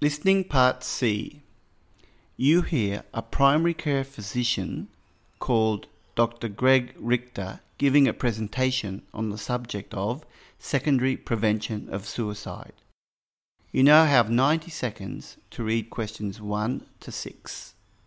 Listening Part C. You hear a primary care physician called Dr. Greg Richter giving a presentation on the subject of secondary prevention of suicide. You now have 90 seconds to read questions 1 to 6.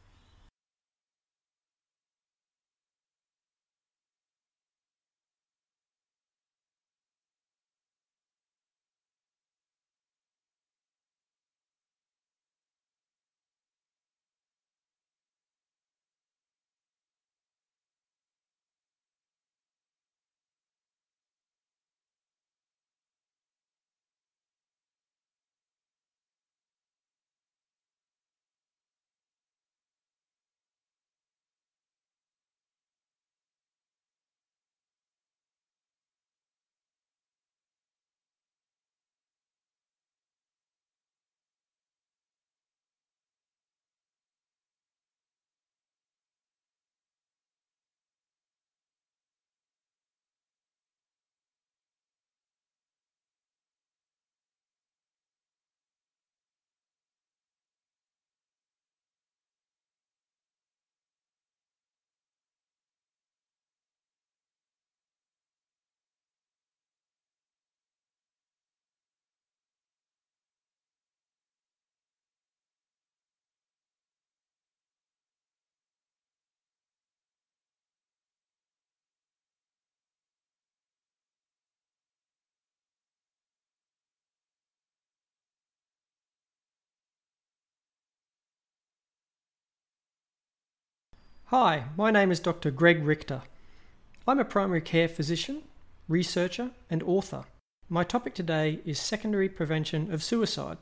Hi, my name is Dr. Greg Richter. I'm a primary care physician, researcher and author. My topic today is secondary prevention of suicide.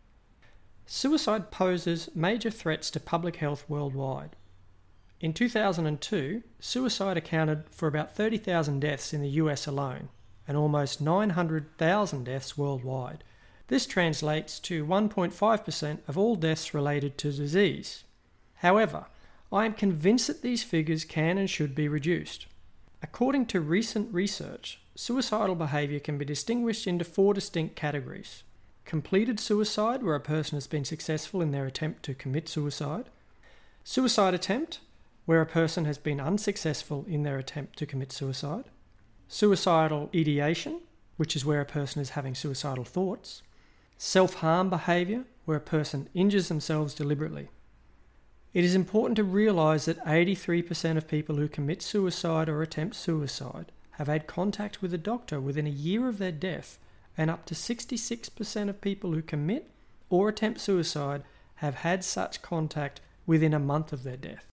Suicide poses major threats to public health worldwide. In 2002, suicide accounted for about 30,000 deaths in the US alone and almost 900,000 deaths worldwide. This translates to 1.5% of all deaths related to disease. However, I am convinced that these figures can and should be reduced. According to recent research, suicidal behaviour can be distinguished into 4 distinct categories. Completed suicide, where a person has been successful in their attempt to commit suicide. Suicide attempt, where a person has been unsuccessful in their attempt to commit suicide. Suicidal ideation, which is where a person is having suicidal thoughts. Self-harm behaviour, where a person injures themselves deliberately. It is important to realise that 83% of people who commit suicide or attempt suicide have had contact with a doctor within a year of their death, and up to 66% of people who commit or attempt suicide have had such contact within a month of their death.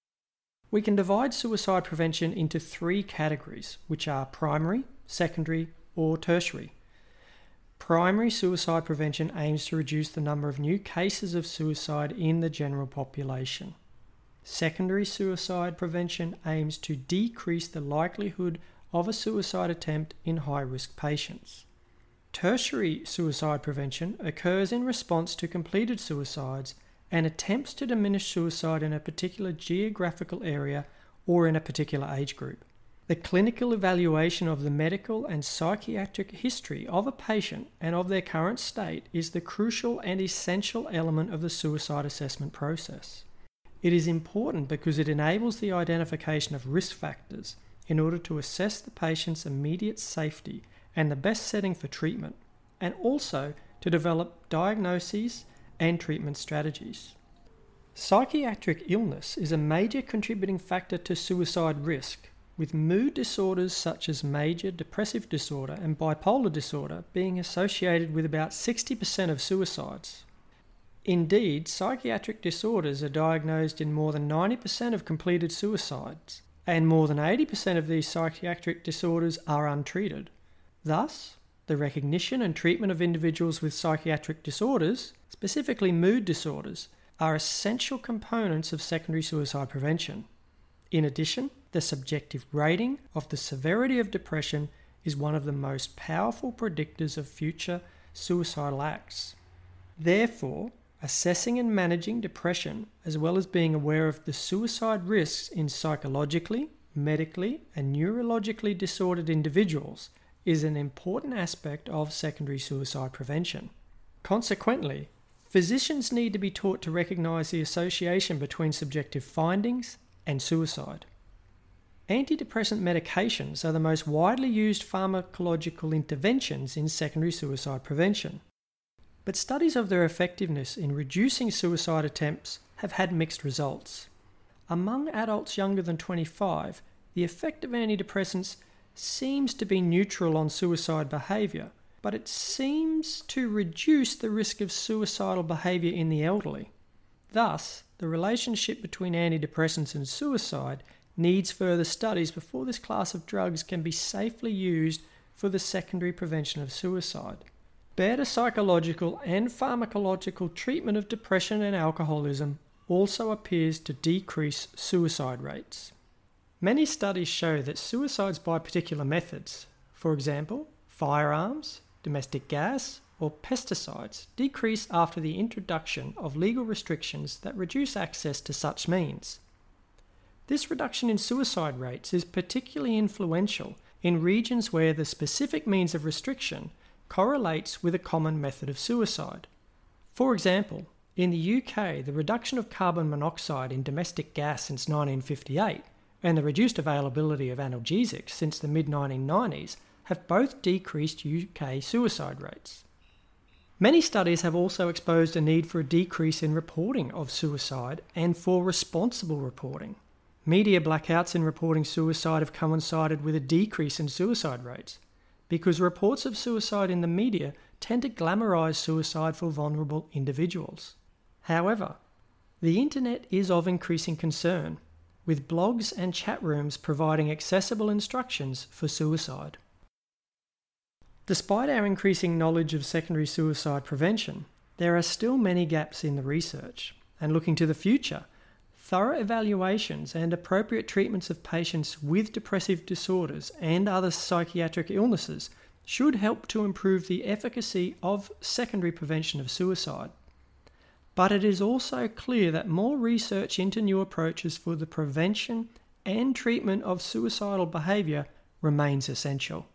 We can divide suicide prevention into 3 categories, which are primary, secondary, or tertiary. Primary suicide prevention aims to reduce the number of new cases of suicide in the general population. Secondary suicide prevention aims to decrease the likelihood of a suicide attempt in high-risk patients. Tertiary suicide prevention occurs in response to completed suicides and attempts to diminish suicide in a particular geographical area or in a particular age group. The clinical evaluation of the medical and psychiatric history of a patient and of their current state is the crucial and essential element of the suicide assessment process. It is important because it enables the identification of risk factors in order to assess the patient's immediate safety and the best setting for treatment, and also to develop diagnoses and treatment strategies. Psychiatric illness is a major contributing factor to suicide risk, with mood disorders such as major depressive disorder and bipolar disorder being associated with about 60% of suicides. Indeed, psychiatric disorders are diagnosed in more than 90% of completed suicides, and more than 80% of these psychiatric disorders are untreated. Thus, the recognition and treatment of individuals with psychiatric disorders, specifically mood disorders, are essential components of secondary suicide prevention. In addition, the subjective rating of the severity of depression is one of the most powerful predictors of future suicidal acts. Therefore, assessing and managing depression, as well as being aware of the suicide risks in psychologically, medically, and neurologically disordered individuals, is an important aspect of secondary suicide prevention. Consequently, physicians need to be taught to recognise the association between subjective findings and suicide. Antidepressant medications are the most widely used pharmacological interventions in secondary suicide prevention. But studies of their effectiveness in reducing suicide attempts have had mixed results. Among adults younger than 25, the effect of antidepressants seems to be neutral on suicide behaviour, but it seems to reduce the risk of suicidal behaviour in the elderly. Thus, the relationship between antidepressants and suicide needs further studies before this class of drugs can be safely used for the secondary prevention of suicide. Better psychological and pharmacological treatment of depression and alcoholism also appears to decrease suicide rates. Many studies show that suicides by particular methods, for example, firearms, domestic gas, or pesticides, decrease after the introduction of legal restrictions that reduce access to such means. This reduction in suicide rates is particularly influential in regions where the specific means of restriction correlates with a common method of suicide. For example, in the UK, the reduction of carbon monoxide in domestic gas since 1958 and the reduced availability of analgesics since the mid-1990s have both decreased UK suicide rates. Many studies have also exposed a need for a decrease in reporting of suicide and for responsible reporting. Media blackouts in reporting suicide have coincided with a decrease in suicide rates because reports of suicide in the media tend to glamorise suicide for vulnerable individuals. However, the internet is of increasing concern, with blogs and chat rooms providing accessible instructions for suicide. Despite our increasing knowledge of secondary suicide prevention, there are still many gaps in the research, and looking to the future, thorough evaluations and appropriate treatments of patients with depressive disorders and other psychiatric illnesses should help to improve the efficacy of secondary prevention of suicide. But it is also clear that more research into new approaches for the prevention and treatment of suicidal behaviour remains essential.